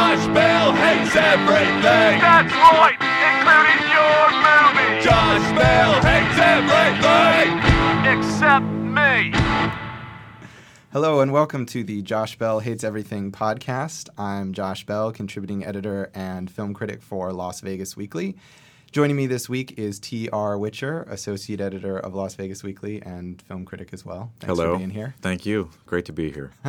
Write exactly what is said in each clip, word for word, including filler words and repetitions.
Josh Bell hates everything. That's right, including your movie. Josh Bell hates everything. Except me. Hello and welcome to the Josh Bell Hates Everything podcast. I'm Josh Bell, contributing editor and film critic for Las Vegas Weekly. Joining me this week is T R. Witcher, associate editor of Las Vegas Weekly and film critic as well. Thanks Hello. for being here. Thank you. Great to be here.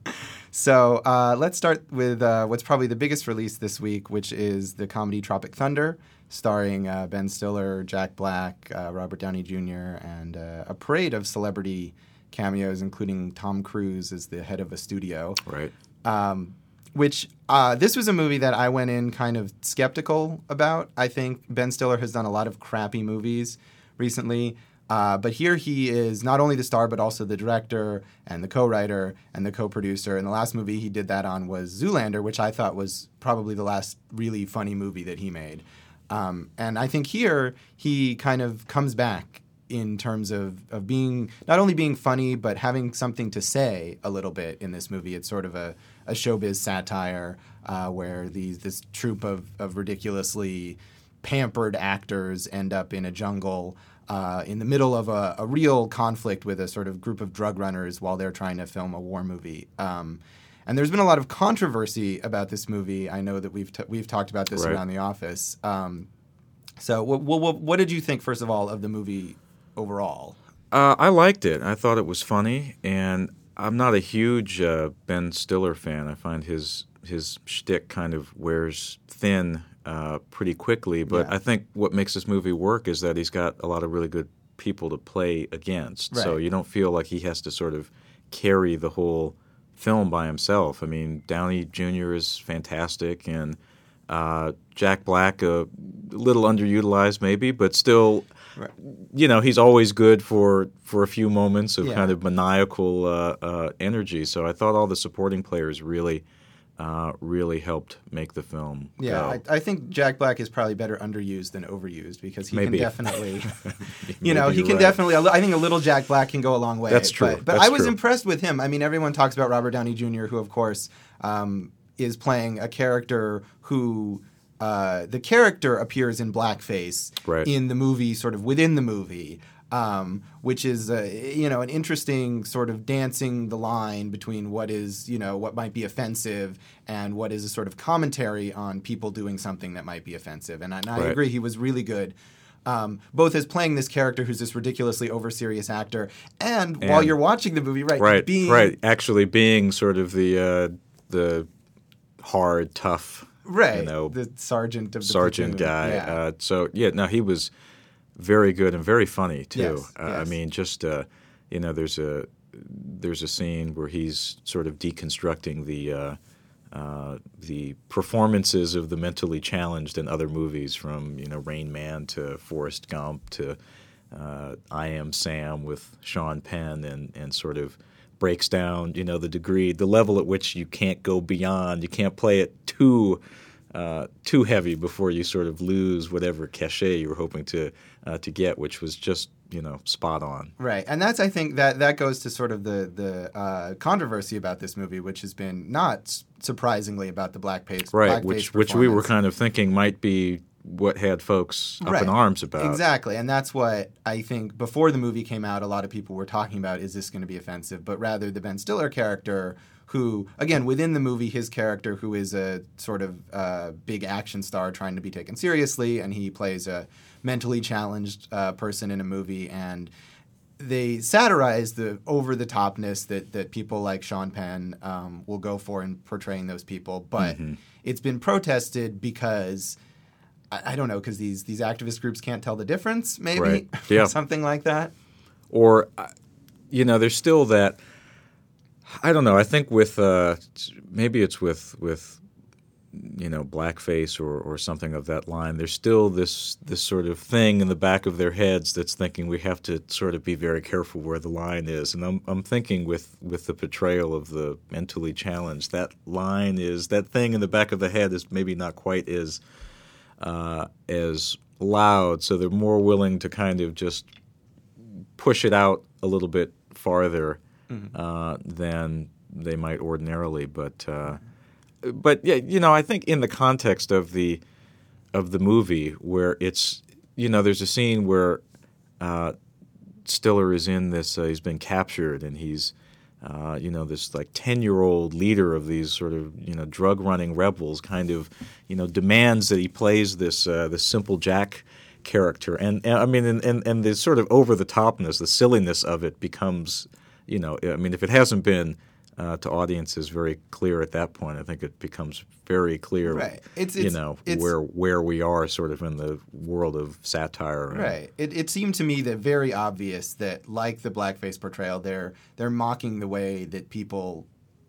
So uh, let's start with uh, what's probably the biggest release this week, which is the comedy Tropic Thunder, starring uh, Ben Stiller, Jack Black, uh, Robert Downey Junior, and uh, a parade of celebrity cameos, including Tom Cruise as the head of a studio. Right. Um, which uh, this was a movie that I went in kind of skeptical about. I think Ben Stiller has done a lot of crappy movies recently. Uh, but here he is not only the star, but also the director and the co-writer and the co-producer. And the last movie he did that on was Zoolander, which I thought was probably the last really funny movie that he made. Um, and I think here he kind of comes back in terms of, of being not only being funny, but having something to say a little bit in this movie. It's sort of a, a showbiz satire uh, where these this troupe of, of ridiculously pampered actors end up in a jungle uh, in the middle of a, a real conflict with a sort of group of drug runners while they're trying to film a war movie. Um, and there's been a lot of controversy about this movie. I know that we've t- we've talked about this Right. around the office. Um, so what, what, what did you think, first of all, of the movie overall? Uh, I liked it. I thought it was funny, and I'm not a huge uh, Ben Stiller fan. I find his his shtick kind of wears thin uh, pretty quickly. But Yeah. I think what makes this movie work is that he's got a lot of really good people to play against. So Right. you don't feel like he has to sort of carry the whole film by himself. I mean, Downey Junior is fantastic, and uh, Jack Black, a little underutilized maybe, but still, Right. you know, he's always good for, for a few moments of Yeah. kind of maniacal uh, uh, energy. So I thought all the supporting players really, uh, really helped make the film Yeah, go. I, I think Jack Black is probably better underused than overused because he Maybe. can definitely, you know, Maybe he you're can right. definitely. I think a little Jack Black can go a long way. That's true. But, but That's I was true. impressed with him. I mean, everyone talks about Robert Downey Junior, who, of course, um, is playing a character who. Uh, the character appears in blackface Right. in the movie, sort of within the movie, um, which is uh, you know an interesting sort of dancing the line between what is you know what might be offensive and what is a sort of commentary on people doing something that might be offensive. And I, and I Right. agree, he was really good. Um, both as playing this character who's this ridiculously over-serious actor, and, And- while you're watching the movie, right, Right, being right. Actually being sort of the uh, the hard, tough, right, you know, the sergeant of the sergeant platoon. guy. Yeah. Uh, so yeah, no, he was very good and very funny too. Yes, uh, I yes. mean, just uh, you know, there's a there's a scene where he's sort of deconstructing the uh, uh, the performances of the mentally challenged in other movies, from you know Rain Man to Forrest Gump to uh, I Am Sam with Sean Penn, and and sort of breaks down, you know, the degree, the level at which you can't go beyond. You can't play it too uh, too heavy before you sort of lose whatever cachet you were hoping to uh, to get, which was just, you know, spot on. Right, and that's I think that that goes to sort of the the uh, controversy about this movie, which has been not s- surprisingly about the blackface, Right, blackface which which we were performance. kind of thinking might be what had folks up Right. in arms about. Exactly, and that's what I think before the movie came out, a lot of people were talking about, is this going to be offensive? But rather the Ben Stiller character, who, again, within the movie, his character, who is a sort of uh, big action star trying to be taken seriously, and he plays a mentally challenged uh, person in a movie, and they satirize the over-the-topness that, that people like Sean Penn um, will go for in portraying those people, but Mm-hmm. it's been protested because... I don't know, because these these activist groups can't tell the difference, maybe, Right. Yeah. something like that. Or, uh, you know, there's still that. I don't know. I think with uh, maybe it's with with you know blackface or, or something of that line. There's still this this sort of thing in the back of their heads that's thinking we have to sort of be very careful where the line is. And I'm I'm thinking with with the portrayal of the mentally challenged, that line is that thing in the back of the head is maybe not quite as uh, as loud, so they're more willing to kind of just push it out a little bit farther Mm-hmm. uh, than they might ordinarily. But uh, but yeah, you know, I think in the context of the of the movie where it's, you know, there's a scene where uh, Stiller is in this. Uh, he's been captured, and he's, uh, you know, this like ten-year-old leader of these sort of, you know, drug-running rebels. Kind of, you know, demands that he plays this uh, this Simple Jack character, and, and I mean, and, and and the sort of over-the-topness, the silliness of it becomes, you know, I mean, if it hasn't been uh, to audiences very clear at that point, I think it becomes very clear, right. it's, you it's, know, it's, where where we are sort of in the world of satire. And, right. It, it seemed to me that very obvious that, like the blackface portrayal, they're they're mocking the way that people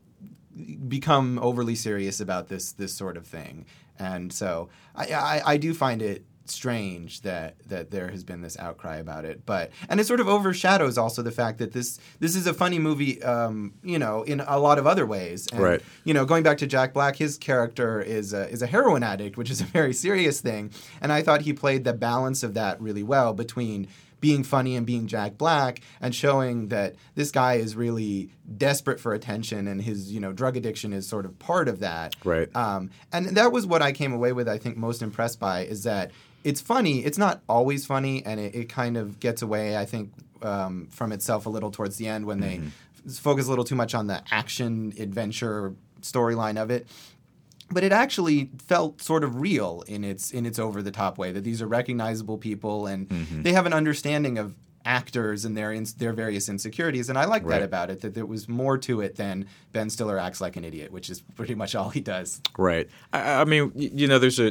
become overly serious about this this sort of thing, and so I I, I do find it strange that that there has been this outcry about it, but and it sort of overshadows also the fact that this this is a funny movie, um, you know, in a lot of other ways. And, right. You know, going back to Jack Black, his character is a, is a heroin addict, which is a very serious thing, and I thought he played the balance of that really well between being funny and being Jack Black, and showing that this guy is really desperate for attention, and his, you know, drug addiction is sort of part of that. Right. Um, and that was what I came away with, I think, most impressed by, is that it's funny. It's not always funny, and it, it kind of gets away, I think, um, from itself a little towards the end when they mm-hmm. f- focus a little too much on the action adventure storyline of it. But it actually felt sort of real in its in its over the top way, that these are recognizable people, and mm-hmm. they have an understanding of actors and their in, their various insecurities, and I like right. that about it, that there was more to it than Ben Stiller acts like an idiot, which is pretty much all he does. Right. I, I mean, you know, there's a.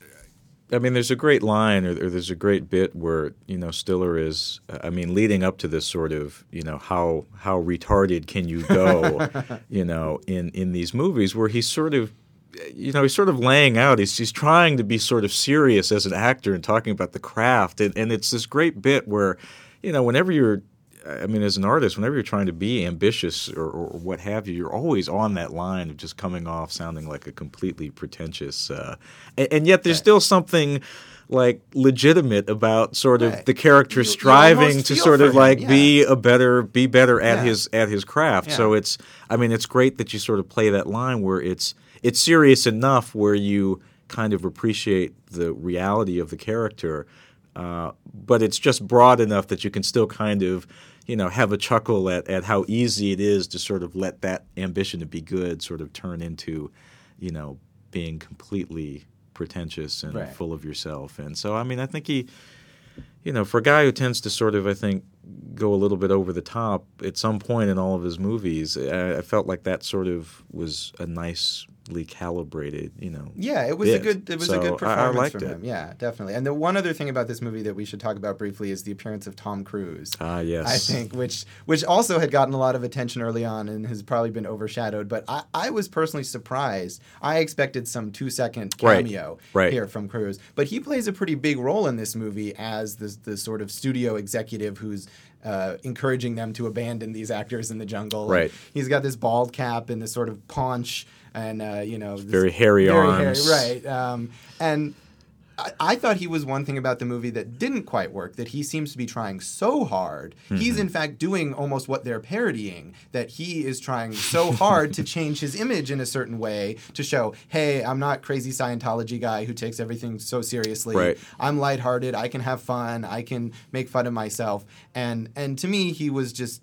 I mean, there's a great line, or, or there's a great bit where, you know, Stiller is, I mean, leading up to this sort of, you know, how how retarded can you go, you know, in, in these movies, where he's sort of, you know, he's sort of laying out, he's he's trying to be sort of serious as an actor and talking about the craft, and, and it's this great bit where, you know, whenever you're, I mean, as an artist, whenever you're trying to be ambitious or, or what have you, you're always on that line of just coming off sounding like a completely pretentious, uh, and, and yet there's right. still something like legitimate about sort of right. the character you, striving you to sort of like yeah. be a better, be better at yeah. his at his craft. Yeah. So it's, I mean, it's great that you sort of play that line where it's it's serious enough where you kind of appreciate the reality of the character. Uh, but it's just broad enough that you can still kind of, you know, have a chuckle at, at how easy it is to sort of let that ambition to be good sort of turn into, you know, being completely pretentious and right. full of yourself. And so, I mean, I think he, you know, for a guy who tends to sort of, I think, go a little bit over the top at some point in all of his movies, I, I felt like that sort of was a nicely calibrated, you know. Yeah, it was bit. a good it was so a good performance I, I liked from it. him. Yeah, definitely. And the one other thing about this movie that we should talk about briefly is the appearance of Tom Cruise. Ah, yes. I think, which which also had gotten a lot of attention early on and has probably been overshadowed. But I, I was personally surprised. I expected some two-second cameo right. Right. here from Cruise. But he plays a pretty big role in this movie as the, the sort of studio executive who's Uh, encouraging them to abandon these actors in the jungle. Right. And he's got this bald cap and this sort of paunch, and uh, you know, this very hairy very arms, hairy, right? Um, and I, I thought he was one thing about the movie that didn't quite work. That he seems to be trying so hard. Mm-hmm. He's in fact doing almost what they're parodying. That he is trying so hard to change his image in a certain way to show, hey, I'm not crazy Scientology guy who takes everything so seriously. Right. I'm lighthearted. I can have fun. I can make fun of myself. And and to me, he was just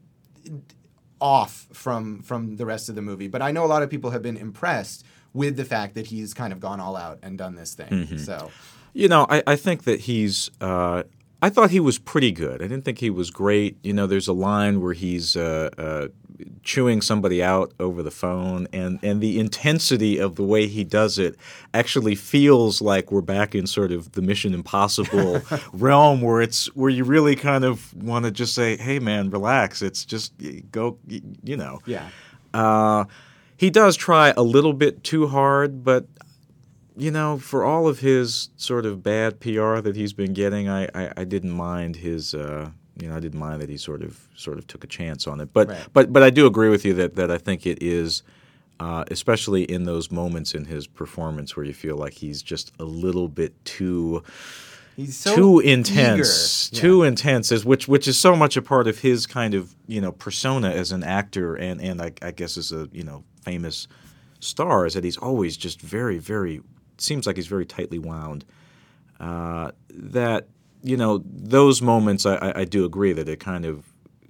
off from from the rest of the movie. But I know a lot of people have been impressed with the fact that he's kind of gone all out and done this thing. Mm-hmm. So, you know, I, I think that he's uh, – I thought he was pretty good. I didn't think he was great. You know, there's a line where he's uh, uh, chewing somebody out over the phone, and, and the intensity of the way he does it actually feels like we're back in sort of the Mission Impossible realm where it's where you really kind of want to just say, hey, man, relax. It's just go, you know. Yeah. Uh, he does try a little bit too hard, but you know, for all of his sort of bad P R that he's been getting, I, I, I didn't mind his, uh, you know, I didn't mind that he sort of sort of took a chance on it. But right. but but I do agree with you that, that I think it is, uh, especially in those moments in his performance where you feel like he's just a little bit too. He's so too intense, eager. too yeah. intense, as which which is so much a part of his kind of, you know, persona as an actor, and and I, I guess as a, you know, famous stars that he's always just very, very seems like he's very tightly wound. Uh, that you know those moments, I, I, I do agree that it kind of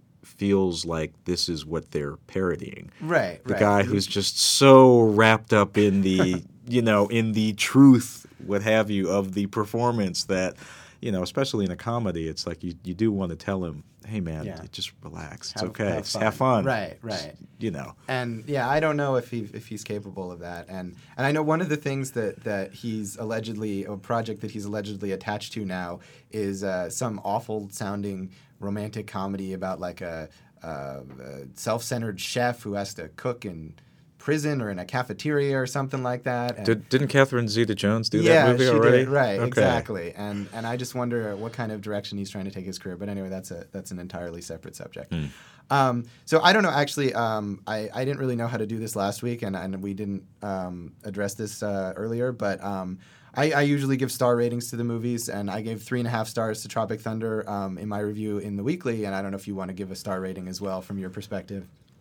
feels like this is what they're parodying. Right, the right. guy who's just so wrapped up in the you know in the truth, what have you, of the performance that. You know, especially in a comedy, it's like you, you do want to tell him, hey, man, Yeah. just relax. It's Have- okay. have Just fun. have fun. Right, right. Just, you know. And yeah, I don't know if he if he's capable of that. And and I know one of the things that, that he's allegedly a project that he's allegedly attached to now is uh, some awful sounding romantic comedy about like a, a, a self-centered chef who has to cook in prison or in a cafeteria or something like that. And Did, didn't Catherine Zeta-Jones do yeah, that movie she already? did. Right, Okay. exactly. And and I just wonder what kind of direction he's trying to take his career. But anyway, that's a that's an entirely separate subject. Hmm. Um, so I don't know. Actually, um, I I didn't really know how to do this last week, and and we didn't um, address this uh, earlier. But um, I, I usually give star ratings to the movies, and I gave three and a half stars to Tropic Thunder um, in my review in the weekly. And I don't know if you want to give a star rating as well from your perspective.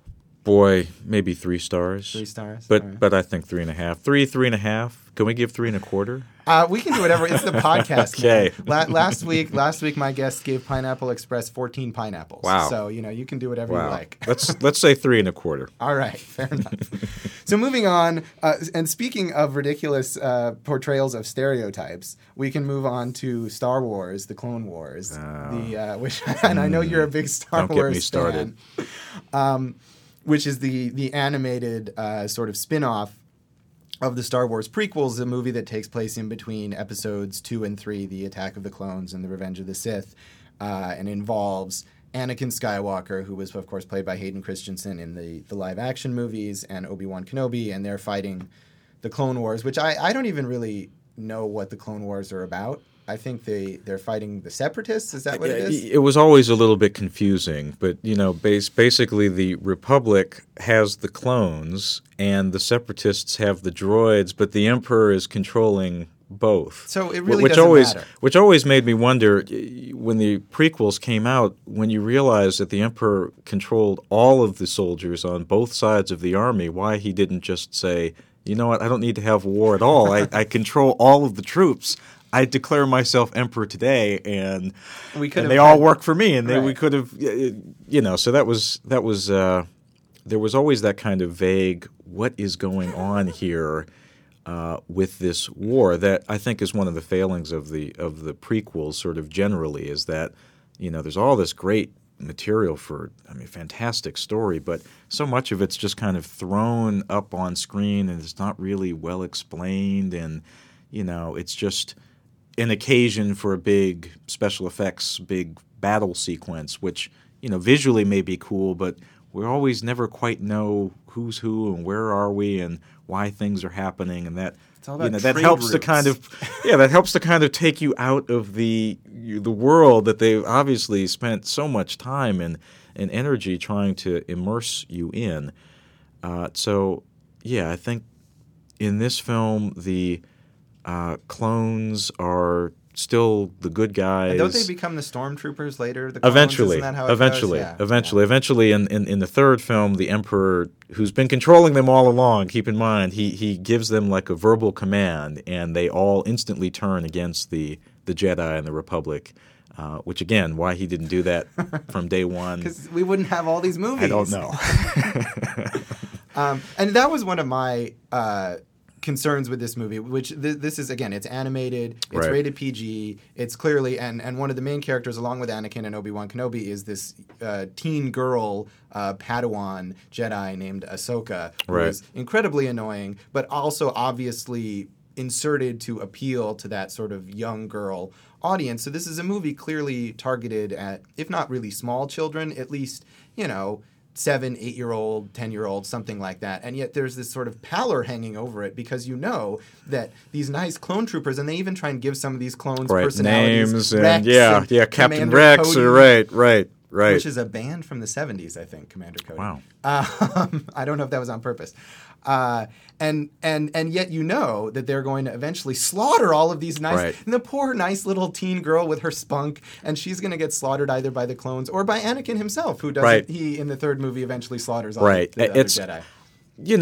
Boy, maybe three stars. Three stars. But All right. but I think three and a half. Three, three and a half. Can we give three and a quarter? Uh, we can do whatever. It's the podcast. Okay. Man. La- last week, last week, my guest gave Pineapple Express fourteen pineapples. Wow. So you know you can do whatever you Wow. like. let's let's say three and a quarter. All right, fair enough. So moving on, uh, and speaking of ridiculous uh, portrayals of stereotypes, we can move on to Star Wars: The Clone Wars. the uh, which, and I know you're a big Star Don't get Wars me started. fan. Um, which is the the animated uh, sort of spin-off of the Star Wars prequels, a movie that takes place in between episodes two and three, The Attack of the Clones and The Revenge of the Sith, uh, and involves Anakin Skywalker, who was, of course, played by Hayden Christensen in the, the live-action movies, and Obi-Wan Kenobi, and they're fighting the Clone Wars, which I, I don't even really know what the Clone Wars are about. I think they, they're fighting the Separatists. Is that what it is? It was always a little bit confusing, but you know, base, basically the Republic has the clones and the Separatists have the droids, but the Emperor is controlling both. So it really which doesn't always, matter. Which always made me wonder when the prequels came out, when you realized that the Emperor controlled all of the soldiers on both sides of the army, why he didn't just say, you know what, I don't need to have war at all. I, I control all of the troops. I declare myself emperor today, and, We could and have they all had- work for me, and they, we Right. could have, you know. So that was that was uh, there was always that kind of vague, what is going on here uh, with this war? That I think is one of the failings of the of the prequels, sort of generally, is that you know there's all this great material for, I mean, fantastic story, but so much of it's just kind of thrown up on screen, and it's not really well explained, and you know, it's just an occasion for a big special effects, big battle sequence, which, you know, visually may be cool, but we always never quite know who's who and where are we and why things are happening, and that all you about know that trade helps to routes. kind of yeah that helps to kind of take you out of the the world that they've obviously spent so much time and and energy trying to immerse you in. Uh, so yeah, I think in this film the Uh, clones are still the good guys. And don't they become the stormtroopers later? The clones? Eventually, Isn't that how it eventually, goes? Yeah, eventually, yeah. eventually, in, in, in the third film, the Emperor, who's been controlling them all along, keep in mind, he he gives them like a verbal command, and they all instantly turn against the, the Jedi and the Republic. Uh, which again, why he didn't do that from day one, Because we wouldn't have all these movies. I don't know. Um, and that was one of my uh, concerns with this movie, which th- this is, again, it's animated, it's Right. rated P G, it's clearly, and, and one of the main characters, along with Anakin and Obi-Wan Kenobi, is this uh, teen girl uh, Padawan Jedi named Ahsoka, who Right. is incredibly annoying, but also obviously inserted to appeal to that sort of young girl audience. So this is a movie clearly targeted at, if not really small children, at least, you know, seven, eight-year-old, ten-year-old, something like that. And yet there's this sort of pallor hanging over it because you know that these nice clone troopers, and they even try and give some of these clones Right, personalities. names and Rex yeah, and yeah, Captain Commander Rex, Cody, or right, right, right. which is a band from the seventies, I think, Commander Cody. Wow. Um, I don't know if that was on purpose. Uh, and and and yet you know that they're going to eventually slaughter all of these nice, Right. and the poor nice little teen girl with her spunk, and she's going to get slaughtered either by the clones or by Anakin himself, who doesn't. Right. He in the third movie eventually slaughters all Right. the, the It's- other Jedi. You know,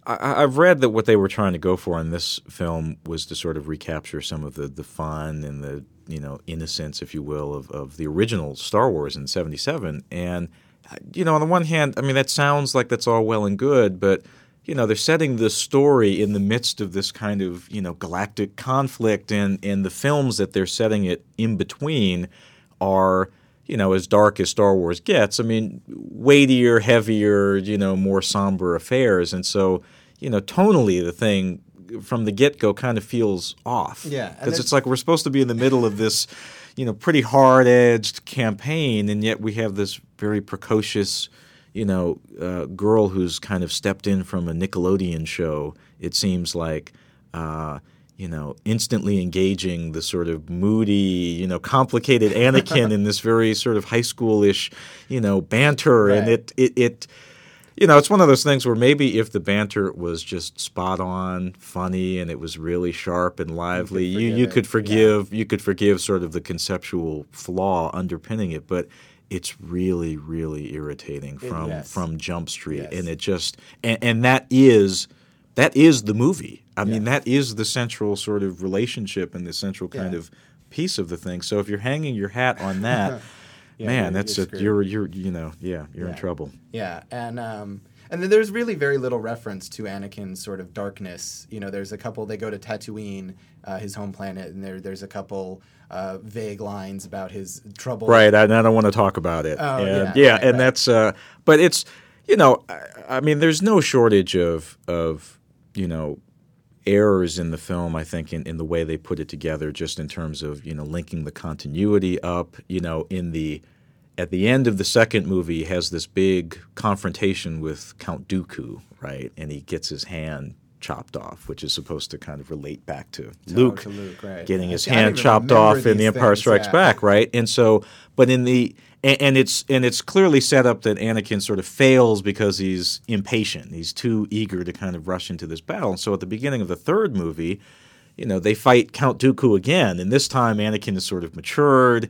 I, I've read that what they were trying to go for in this film was to sort of recapture some of the, the fun and the you know innocence, if you will, of, of the original Star Wars in seventy-seven. And you know, on the one hand, I mean, that sounds like that's all well and good, but you know, they're setting the story in the midst of this kind of you know galactic conflict, and and the films that they're setting it in between are you know as dark as Star Wars gets. I mean, weightier, heavier, you know, more somber affairs, and so you know, tonally, the thing from the get-go kind of feels off. Yeah, because it's like we're supposed to be in the middle of this, you know, pretty hard-edged campaign, and yet we have this very precocious, you know, uh, girl who's kind of stepped in from a Nickelodeon show. It seems like, uh, you know, instantly engaging the sort of moody, you know, complicated Anakin in this very sort of high school-ish, you know, banter, Right. and it it it. You know, it's one of those things where maybe if the banter was just spot on, funny, and it was really sharp and lively, you, you could forgive yeah. you could forgive sort of the conceptual flaw underpinning it. But it's really, really irritating from yes. from Jump Street, Yes. and it just and, and that is that is the movie. I mean, Yeah. that is the central sort of relationship and the central kind Yeah. of piece of the thing. So if you're hanging your hat on that. Yeah, Man, you're- that's you're a, screwed. you're you're you know yeah you're in Yeah. trouble. Yeah, and um, and then there's really very little reference to Anakin's sort of darkness. You know, there's a couple. They go to Tatooine, uh, his home planet, and there there's a couple uh, vague lines about his trouble. Right, and I don't want to talk about it. Oh, and, yeah, right, and right. that's uh, but it's you know I, I mean there's no shortage of of you know errors in the film. I think in, in the way they put it together, just in terms of you know linking the continuity up. You know, in the at the end of the second movie, he has this big confrontation with Count Dooku, right? And he gets his hand chopped off, which is supposed to kind of relate back to Luke, to Luke, right. getting I his see, I don't hand even chopped remember off in The these Empire things, Strikes yeah. Back, right? And so, but in the and, and it's and it's clearly set up that Anakin sort of fails because he's impatient. He's too eager to kind of rush into this battle. And so at the beginning of the third movie, you know, they fight Count Dooku again, and this time Anakin is sort of matured.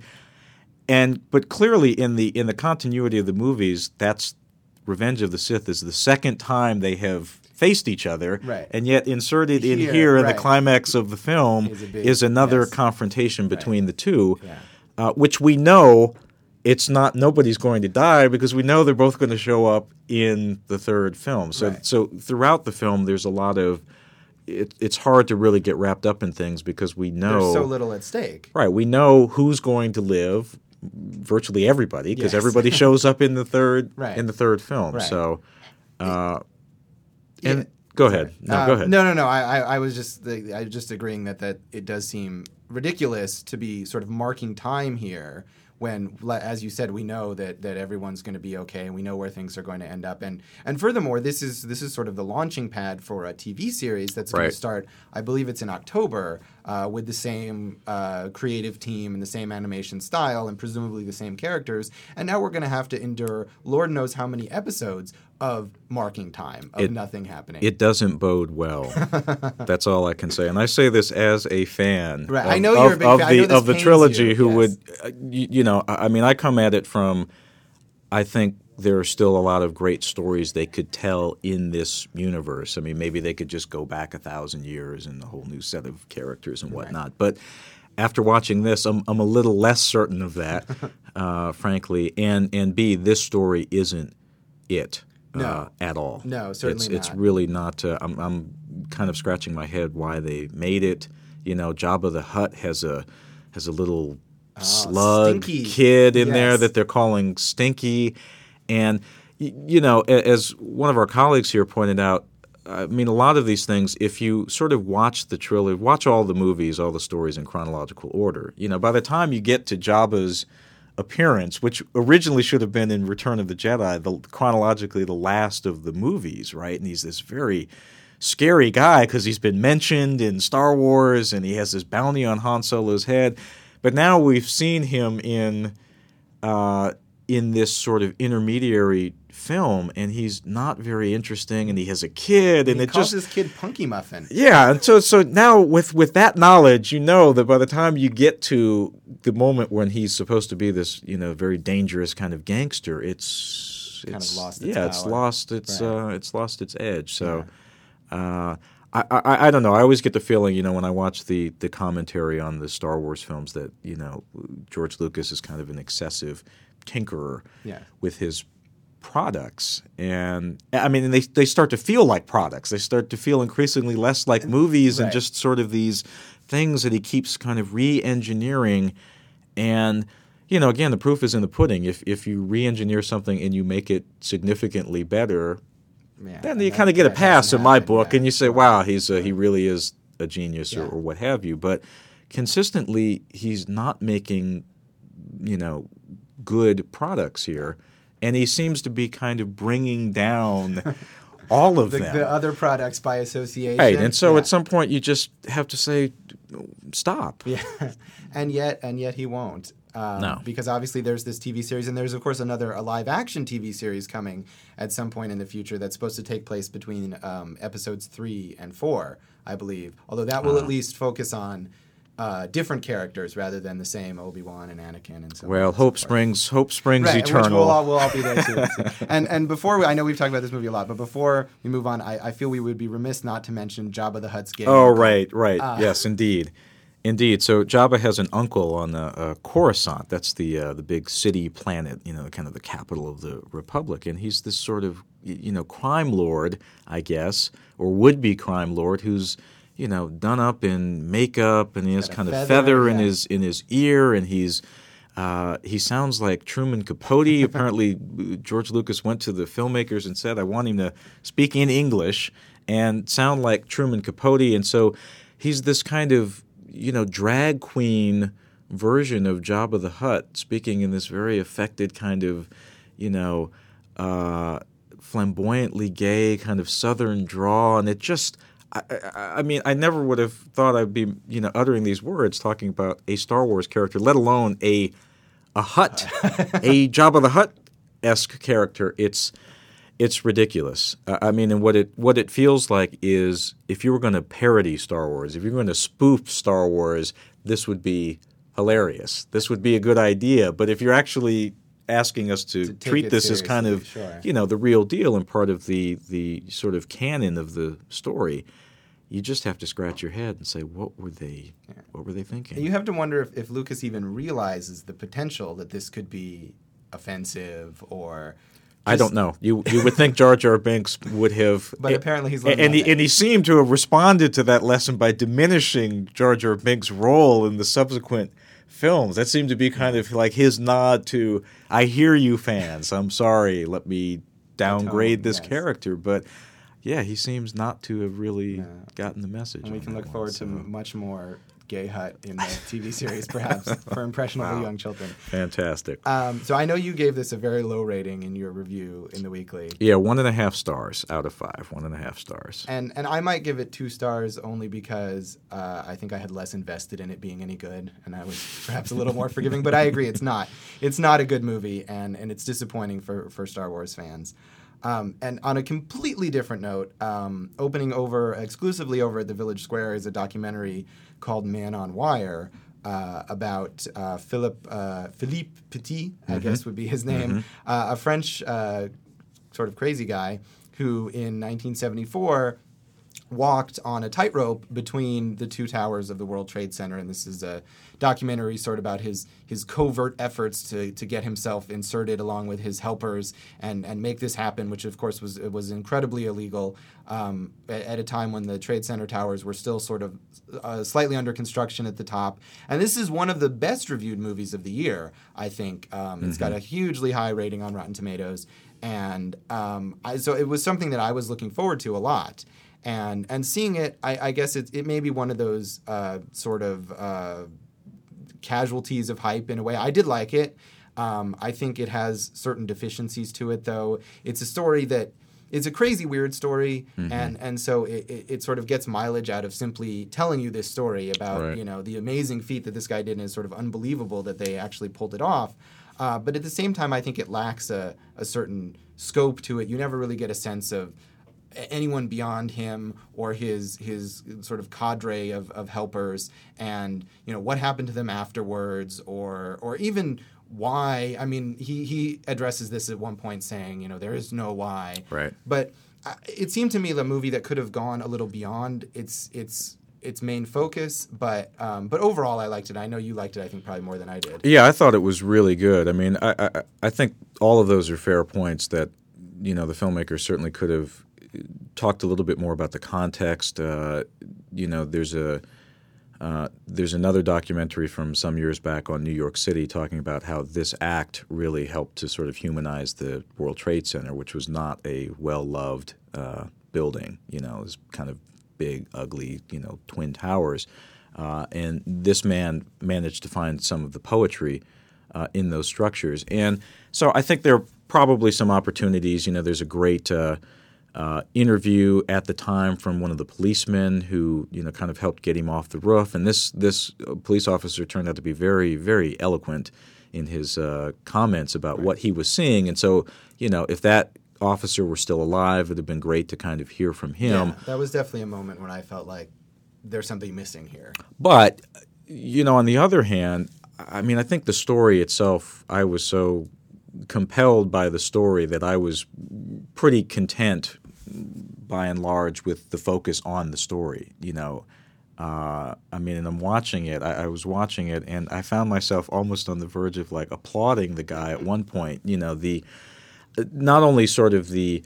And but clearly in the in the continuity of the movies, that's Revenge of the Sith is the second time they have faced each other, Right. and yet inserted in Here, here in right. the climax of the film Is a big- is another yes. confrontation between the two, Yeah. uh, which we know it's not nobody's going to die because we know they're both going to show up in the third film. So Right. so throughout the film, there's a lot of it, it's hard to really get wrapped up in things because we know There's so little at stake. Right. We know who's going to live, virtually everybody, because Yes. everybody shows up in the third Right. in the third film. Right. So, uh, and Yeah. go ahead. No, Uh, go ahead. No, no, no. I, I, I was just, I was just agreeing that that it does seem ridiculous to be sort of marking time here when, le- as you said, we know that that everyone's going to be okay, and we know where things are going to end up, and and furthermore, this is this is sort of the launching pad for a T V series that's going Right. to start. I believe it's in October, uh, with the same uh, creative team and the same animation style, and presumably the same characters. And now we're going to have to endure Lord knows how many episodes of marking time of It- nothing happening. It doesn't bode well. That's all I can say, and I say this as a fan. Right. Of, I know you're of, a big of fan. I the know this of the pains trilogy. you. Who Yes. would, uh, you, you know? I I mean, I come at it from. I think there are still a lot of great stories they could tell in this universe. I mean, maybe they could just go back a thousand years and a whole new set of characters and whatnot. But after watching this, I'm, I'm a little less certain of that, uh, frankly. And and B, this story isn't it uh, No. at all. No, certainly it's, It's not. really not. Uh, I'm, I'm kind of scratching my head why they made it. You know, Jabba the Hutt has a has a little slug Stinky. kid in there Yes. that they're calling Stinky. And, y- you know, a- as one of our colleagues here pointed out, I mean, a lot of these things, if you sort of watch the trilogy, watch all the movies, all the stories in chronological order, you know, by the time you get to Jabba's appearance, which originally should have been in Return of the Jedi, the, chronologically the last of the movies, right? And he's this very scary guy because he's been mentioned in Star Wars and he has this bounty on Han Solo's head. But now we've seen him in uh, in this sort of intermediary film, and he's not very interesting, and he has a kid, and he it calls just his kid Punky Muffin. yeah. And so so now with with that knowledge, you know that by the time you get to the moment when he's supposed to be this you know very dangerous kind of gangster, it's Kind of it's lost its yeah, it's power. lost its Right. uh, it's lost its edge. So. Uh, I, I I don't know. I always get the feeling, you know, when I watch the the commentary on the Star Wars films that, you know, George Lucas is kind of an excessive tinkerer Yeah. with his products. And I mean, they they start to feel like products. They start to feel increasingly less like movies and Right. just sort of these things that he keeps kind of re-engineering. And, you know, again, the proof is in the pudding. If if you re-engineer something and you make it significantly better, Yeah, then and you that- kind of get a that pass doesn't in my happen, book, yeah. and you say, "Wow, he's a, he really is a genius," or, Yeah. or what have you. But consistently, he's not making, you know, good products here, and he seems to be kind of bringing down all of The, them. the other products by association. Right, and so Yeah. at some point, you just have to say, "Stop." Yeah, and yet, and yet he won't. Um, No. Because obviously there's this T V series, and there's of course another a live action T V series coming at some point in the future that's supposed to take place between um, episodes three and four, I believe. Although that will Uh-huh. at least focus on uh, different characters rather than the same Obi-Wan and Anakin and so on. Well, and so hope forth. springs, hope springs Right, eternal. which we'll all, we'll all be there too. and and before we, I know we've talked about this movie a lot, but before we move on, I, I feel we would be remiss not to mention Jabba the Hutt's gay. Oh, uncle. right, right. Uh, yes, indeed. Indeed. So Jabba has an uncle on uh, uh, Coruscant. That's the uh, the big city planet, you know, kind of the capital of the Republic. And he's this sort of, y- you know, crime lord, I guess, or would-be crime lord who's, you know, done up in makeup, and he has Got a kind of feather, feather in yeah. his in his ear, and he's uh, he sounds like Truman Capote. Apparently, George Lucas went to the filmmakers and said, "I want him to speak in English and sound like Truman Capote." And so he's this kind of, you know, drag queen version of Jabba the Hutt, speaking in this very affected kind of, you know, uh, flamboyantly gay kind of Southern drawl, and it just. I, I, I mean, I never would have thought I'd be, you know, uttering these words talking about a Star Wars character, let alone a a Hutt, a Jabba the Hutt-esque character. It's it's ridiculous. Uh, I mean, and what it what it feels like is if you were going to parody Star Wars, if you were going to spoof Star Wars, this would be hilarious. This would be a good idea. But if you're actually asking us to, To take treat it this as kind of, seriously, sure. you know, the real deal and part of the the sort of canon of the story, you just have to scratch your head and say, what were they, what were they thinking? You have to wonder if, if Lucas even realizes the potential that this could be offensive or. I don't know. You you would think Jar Jar Binks would have, But apparently he's learned and he, nothing. and he seemed to have responded to that lesson by diminishing Jar Jar Binks' role in the subsequent films. That seemed to be kind of like his nod to, I hear you fans. I'm sorry. Let me downgrade Atone, this yes. character. But yeah, he seems not to have really gotten the message. And we on can that look one, forward so. to much more gay Hutt in the T V series, perhaps, for impressionable Wow. young children. Fantastic. Um, so I know you gave this a very low rating in your review in the weekly. Yeah, one and a half stars out of five. One and a half stars. And and I might give it two stars only because uh, I think I had less invested in it being any good, and I was perhaps a little more forgiving. But I agree, it's not. It's not a good movie, and, and it's disappointing for, for Star Wars fans. Um, and on a completely different note, um, opening over exclusively over at the Village Square is a documentary called Man on Wire uh, about uh, Philip uh, Philippe Petit, I guess would be his name, uh, a French uh, sort of crazy guy who in nineteen seventy-four walked on a tightrope between the two towers of the World Trade Center, and this is a documentary sort of about his his covert efforts to to get himself inserted along with his helpers and and make this happen, which of course was was incredibly illegal um, at, at a time when the Trade Center towers were still sort of uh, slightly under construction at the top. And this is one of the best reviewed movies of the year, I think. Um, mm-hmm. It's got a hugely high rating on Rotten Tomatoes, and um, I, so it was something that I was looking forward to a lot. And and seeing it, I, I guess it, it may be one of those uh, sort of uh, casualties of hype in a way. I did like it. Um, I think it has certain deficiencies to it, though. It's a story that it's a crazy, weird story, mm-hmm. and and so it, it, it sort of gets mileage out of simply telling you this story about right. you know the amazing feat that this guy did, and it's sort of unbelievable that they actually pulled it off. Uh, but at the same time, I think it lacks a, a certain scope to it. You never really get a sense of anyone beyond him or his his sort of cadre of, of helpers, and you know what happened to them afterwards, or or even why. I mean, he he addresses this at one point saying, you know, there is no why. Right. But I, it seemed to me the movie that could have gone a little beyond its its its main focus, but um, but overall I liked it. I know you liked it. I think probably more than I did. Yeah, I thought it was really good. I mean, I I, I think all of those are fair points that you know the filmmaker certainly could have talked a little bit more about the context. Uh, you know, there's a uh, there's another documentary from some years back on New York City talking about how this act really helped to sort of humanize the World Trade Center, which was not a well-loved uh, building. You know, it was kind of big, ugly, you know, twin towers. Uh, and this man managed to find some of the poetry uh, in those structures. And so I think there are probably some opportunities. You know, there's a great uh, uh, interview at the time from one of the policemen who, you know, kind of helped get him off the roof. And this this police officer turned out to be very, very eloquent in his uh, comments about Right. what he was seeing. And so, you know, if that officer were still alive, it would have been great to kind of hear from him. Yeah, that was definitely a moment when I felt like there's something missing here. But, you know, on the other hand, I mean, I think the story itself, I was so compelled by the story that I was pretty content, by and large, with the focus on the story, you know. Uh, I mean, and I'm watching it. I, I was watching it, and I found myself almost on the verge of, like, applauding the guy at one point. You know, the not only sort of the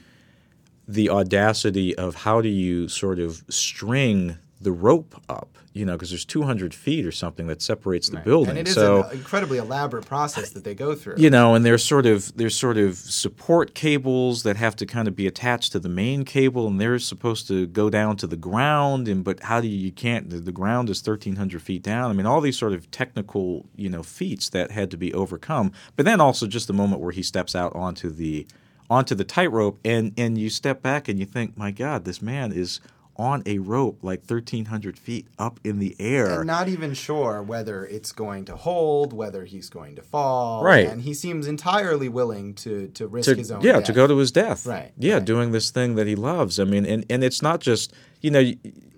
the audacity of how do you sort of string the rope up, you know, because there's two hundred feet or something that separates the Right. building. And it is so, an incredibly elaborate process that they go through. you know, and there's sort of there's sort of support cables that have to kind of be attached to the main cable, and they're supposed to go down to the ground. And but how do you, you can't? The, the ground is thirteen hundred feet down. I mean, all these sort of technical, you know, feats that had to be overcome. But then also just the moment where he steps out onto the onto the tightrope, and and you step back and you think, my God, this man is on a rope like thirteen hundred feet up in the air. And not even sure whether it's going to hold, whether he's going to fall. Right. And he seems entirely willing to, to risk to, his own yeah, death. to go to his death. Right, Yeah, right. doing this thing that he loves. I mean, and, and it's not just, you know,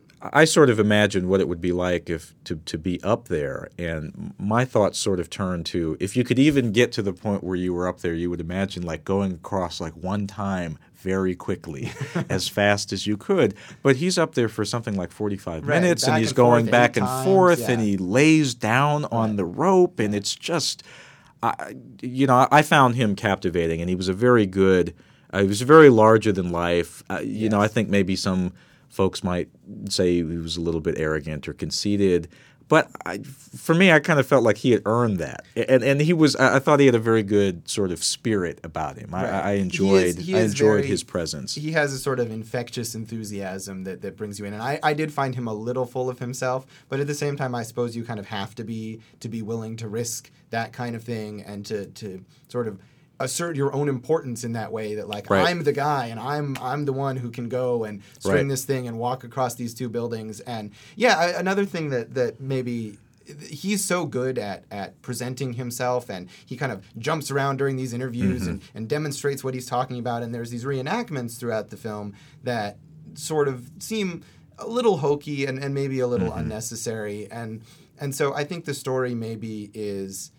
I sort of imagined what it would be like if to, to be up there. And my thoughts sort of turned to, if you could even get to the point where you were up there, you would imagine like going across like one time very quickly, as fast as you could. But he's up there for something like forty-five Right, minutes, and back he's and going forth back eight and times, forth, yeah. and he lays down on the rope, and it's just, I, you know, I found him captivating, and he was a very good, uh, he was very larger than life. Uh, you Yes. know, I think maybe some folks might say he was a little bit arrogant or conceited. But I, for me, I kind of felt like he had earned that, and and he was. I thought he had a very good sort of spirit about him. I, Right. I He enjoyed. is- he I is enjoyed very- his presence. He has a sort of infectious enthusiasm that, that brings you in. And I, I did find him a little full of himself, but at the same time, I suppose you kind of have to be to be willing to risk that kind of thing and to, to sort of assert your own importance in that way that like Right. I'm the guy and I'm I'm the one who can go and string Right. this thing and walk across these two buildings. And yeah, I, another thing that that maybe he's so good at at presenting himself, and he kind of jumps around during these interviews Mm-hmm. and, and demonstrates what he's talking about. And there's these reenactments throughout the film that sort of seem a little hokey and, and maybe a little Mm-hmm. unnecessary. And and so I think the story maybe is,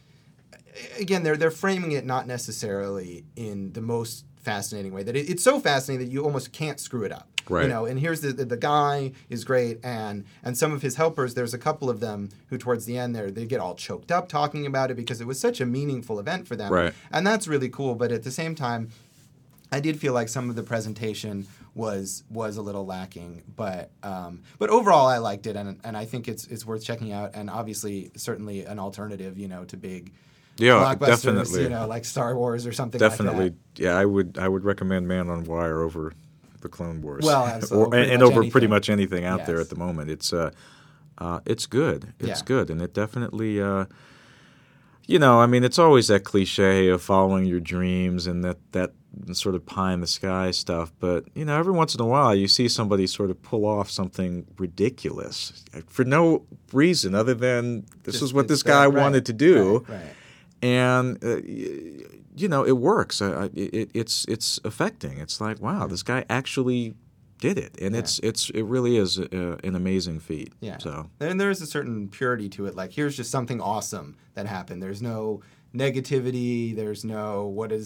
again, they're they're framing it not necessarily in the most fascinating way. That it, it's so fascinating that you almost can't screw it up. Right. You know, and here's the, the the guy is great, and and some of his helpers. There's a couple of them who, towards the end, there they get all choked up talking about it because it was such a meaningful event for them. Right. And that's really cool. But at the same time, I did feel like some of the presentation was was a little lacking, but um, but overall I liked it, and and I think it's it's worth checking out, and obviously certainly an alternative, you know, to big Yeah, blockbusters, definitely. you know, like Star Wars or something. Definitely, like yeah. I would I would recommend Man on Wire over the Clone Wars. Well, absolutely. or, and, Pretty and much over pretty anything. much anything out there Yes. at the moment. It's uh, uh, it's good. It's Yeah. good, and it definitely. Uh, you know, I mean, it's always that cliche of following your dreams and that, that sort of pie in the sky stuff. But, you know, every once in a while you see somebody sort of pull off something ridiculous for no reason other than this Just is what it's this that- guy right, wanted to do. Right, right. And, uh, y- you know, it works. I, I, it, it's it's affecting. It's like, wow, this guy actually did it. And Yeah. it's it's it really is a, an amazing feat. Yeah. So. And there is a certain purity to it. Like, here's just something awesome that happened. There's no negativity. There's no what is,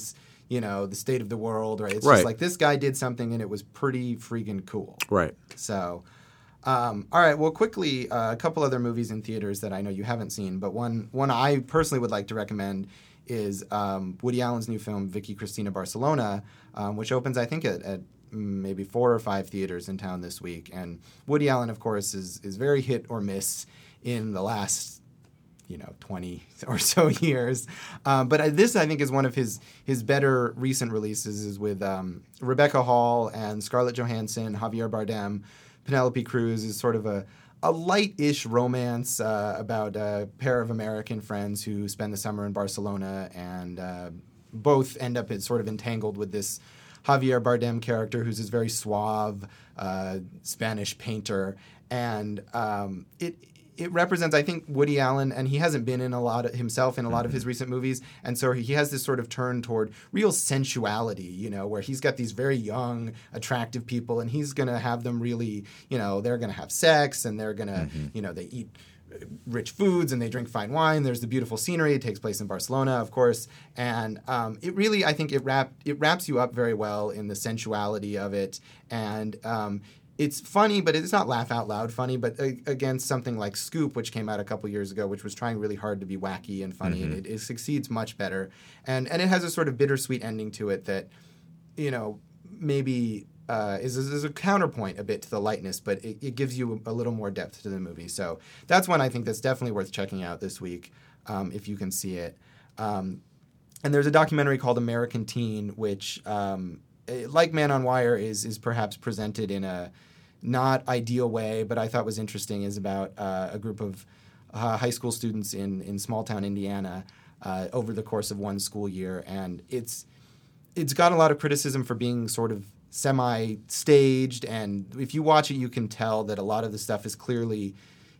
you know, the state of the world, right? It's Right. just like this guy did something and it was pretty freaking cool. Right. So, um, all right. Well, quickly, uh, a couple other movies in theaters that I know you haven't seen, but one one I personally would like to recommend is um, Woody Allen's new film, Vicky Cristina Barcelona, um, which opens, I think, at, at maybe four or five theaters in town this week. And Woody Allen, of course, is is very hit or miss in the last, you know, twenty or so years. Um, but I, this, I think, is one of his his better recent releases, is with um, Rebecca Hall and Scarlett Johansson, Javier Bardem, Penelope Cruz, is sort of a a light-ish romance uh, about a pair of American friends who spend the summer in Barcelona, and uh, both end up sort of entangled with this Javier Bardem character, who's this very suave uh, Spanish painter. And um, it it represents, I think, Woody Allen, and he hasn't been in a lot of, himself in a lot of his recent movies, and so he has this sort of turn toward real sensuality, you know, where he's got these very young, attractive people, and he's going to have them really, you know, they're going to have sex, and they're going to, mm-hmm. you know, they eat rich foods and they drink fine wine. There's the beautiful scenery. It takes place in Barcelona, of course, and um, it really, I think, it wrap it wraps you up very well in the sensuality of it, and um, it's funny, but it's not laugh out loud funny. But uh, against something like Scoop, which came out a couple years ago, which was trying really hard to be wacky and funny, mm-hmm. and it, it succeeds much better. And and it has a sort of bittersweet ending to it that, you know, maybe uh, is, is a counterpoint a bit to the lightness, but it, it gives you a little more depth to the movie. So that's one I think that's definitely worth checking out this week, um, if you can see it. Um, and there's a documentary called American Teen, which, um, like Man on Wire, is is perhaps presented in a not ideal way, but I thought was interesting, is about uh, a group of uh, high school students in, in small-town Indiana uh, over the course of one school year. And it's it's got a lot of criticism for being sort of semi-staged, and if you watch it, you can tell that a lot of the stuff is clearly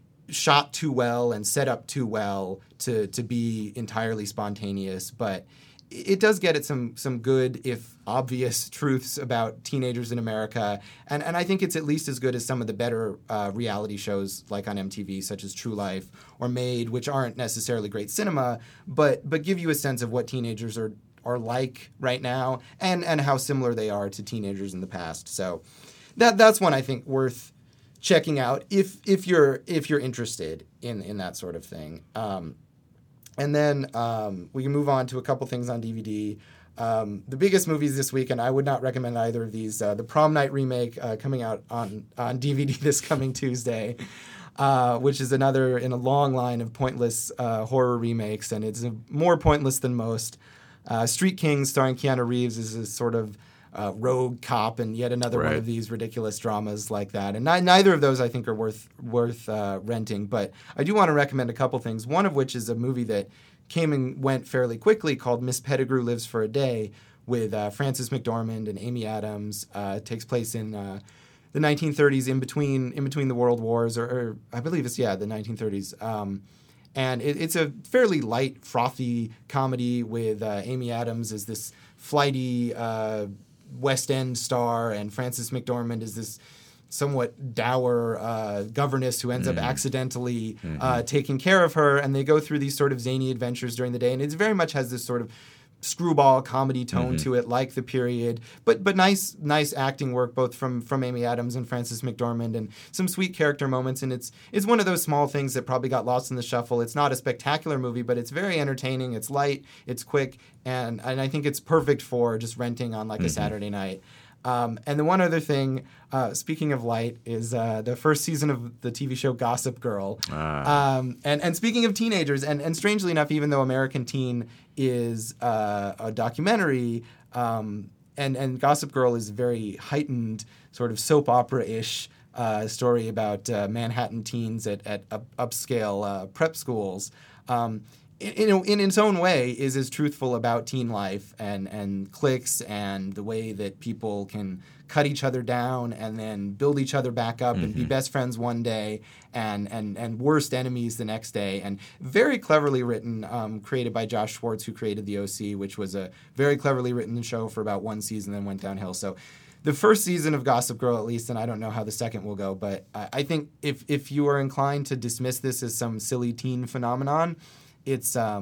shot too well and set up too well to to be entirely spontaneous, but it does get at some some good, if obvious, truths about teenagers in America, and and I think it's at least as good as some of the better uh, reality shows like on M T V, such as True Life or Made, which aren't necessarily great cinema, but but give you a sense of what teenagers are are like right now, and and how similar they are to teenagers in the past. So that that's one I think worth checking out if if you're if you're interested in in that sort of thing. Um, And then um, we can move on to a couple things on D V D. Um, the biggest movies this week, and I would not recommend either of these, uh, the Prom Night remake uh, coming out on, on D V D this coming Tuesday, uh, which is another in a long line of pointless uh, horror remakes, and it's more pointless than most. Uh, Street Kings, starring Keanu Reeves, is a sort of Uh, rogue cop, and yet another right. one of these ridiculous dramas like that. And ni- neither of those I think are worth worth uh, renting. But I do want to recommend a couple things. One of which is a movie that came and went fairly quickly called Miss Pettigrew Lives for a Day, with uh, Frances McDormand and Amy Adams. Uh, it takes place in uh, the nineteen thirties, in between in between the World Wars, or, or I believe it's yeah the nineteen thirties. Um, and it, it's a fairly light, frothy comedy with uh, Amy Adams as this flighty Uh, West End star, and Frances McDormand is this somewhat dour uh, governess who ends mm. up accidentally mm-hmm. uh, taking care of her, and they go through these sort of zany adventures during the day, and it very much has this sort of screwball comedy tone mm-hmm. to it, like The Period, but but nice nice acting work both from from Amy Adams and Frances McDormand, and some sweet character moments. And it's it's one of those small things that probably got lost in the shuffle. It's not a spectacular movie, but it's very entertaining. It's light, it's quick, and and I think it's perfect for just renting on like mm-hmm. a Saturday night. Um, and the one other thing, uh, speaking of light, is uh, the first season of the T V show Gossip Girl. Ah. Um, and, and speaking of teenagers, and, and strangely enough, even though American Teen is uh, a documentary, um, and, and Gossip Girl is a very heightened, sort of soap opera-ish uh, story about uh, Manhattan teens at, at up, upscale uh, prep schools. Um, In, in its own way, is as truthful about teen life and, and cliques and the way that people can cut each other down and then build each other back up mm-hmm. and be best friends one day and, and, and worst enemies the next day. And very cleverly written, um, created by Josh Schwartz, who created The O C, which was a very cleverly written show for about one season, then went downhill. So the first season of Gossip Girl, at least, and I don't know how the second will go, but I, I think if, if you are inclined to dismiss this as some silly teen phenomenon, It's um,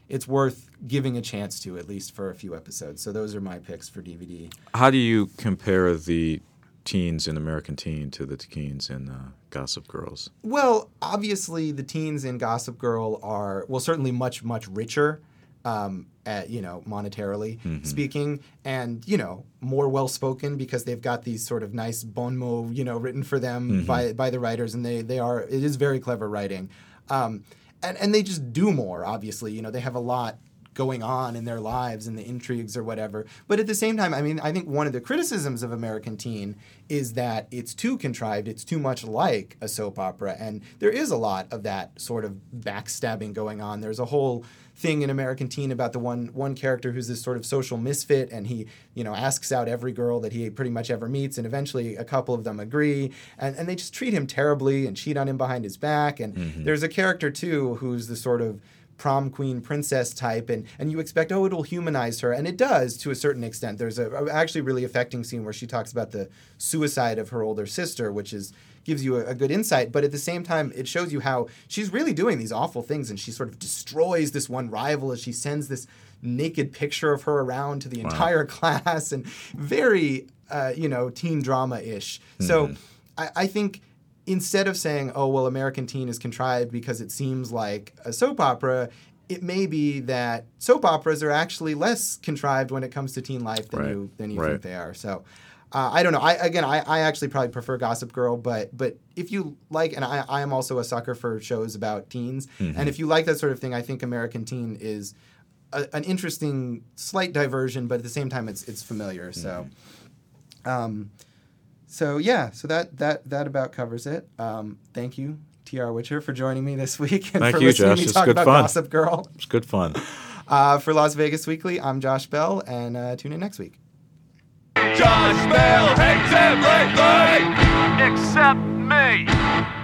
it's worth giving a chance to, at least for a few episodes. So those are my picks for D V D. How do you compare the teens in American Teen to the teens in uh, Gossip Girls? Well, obviously the teens in Gossip Girl are, well, certainly much, much richer, um, at, you know, monetarily mm-hmm. speaking, and, you know, more well-spoken because they've got these sort of nice bon mots, you know, written for them mm-hmm. by by the writers, and they, they are, it is very clever writing. Um, and, and they just do more, obviously. You know, they have a lot going on in their lives and the intrigues or whatever. But at the same time, I mean, I think one of the criticisms of American Teen is that it's too contrived. It's too much like a soap opera. And there is a lot of that sort of backstabbing going on. There's a whole thing in American Teen about the one one character who's this sort of social misfit, and he, you know, asks out every girl that he pretty much ever meets, and eventually a couple of them agree, and, and they just treat him terribly and cheat on him behind his back. And mm-hmm. there's a character, too, who's the sort of prom queen princess type, and, and you expect, oh, it'll humanize her, and it does to a certain extent. There's a, a actually really affecting scene where she talks about the suicide of her older sister, which is gives you a, a good insight, but at the same time, it shows you how she's really doing these awful things, and she sort of destroys this one rival as she sends this naked picture of her around to the wow. entire class, and very, uh, you know, teen drama-ish. Mm-hmm. So I, I think instead of saying, oh, well, American Teen is contrived because it seems like a soap opera, it may be that soap operas are actually less contrived when it comes to teen life than right. you than you right. think they are. So uh, I don't know. I again, I, I actually probably prefer Gossip Girl, but but if you like, and I, I am also a sucker for shows about teens, mm-hmm. and if you like that sort of thing, I think American Teen is a, an interesting slight diversion, but at the same time, it's it's familiar. So. Mm-hmm. Um, So yeah, so that that that about covers it. Um, thank you, T R. Witcher, for joining me this week and thank for you, listening Josh. to me It's talk good about fun. Gossip Girl. It's good fun. Uh, for Las Vegas Weekly, I'm Josh Bell, and uh, tune in next week. Josh Bell hates everything Except me.